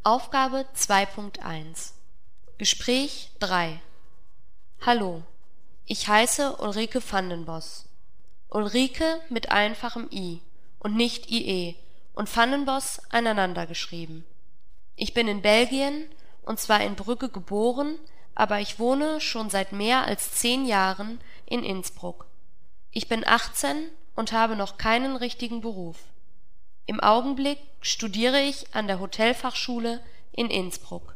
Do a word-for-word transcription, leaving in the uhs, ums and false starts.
Aufgabe zwei Punkt eins Gespräch drei Hallo, ich heiße Ulrike van den Bos. Ulrike mit einfachem I und nicht I E und van den Bos aneinander geschrieben. Ich bin in Belgien, und zwar in Brügge geboren, aber ich wohne schon seit mehr als zehn Jahren in Innsbruck. Ich bin achtzehn und habe noch keinen richtigen Beruf. Im Augenblick studiere ich an der Hotelfachschule in Innsbruck.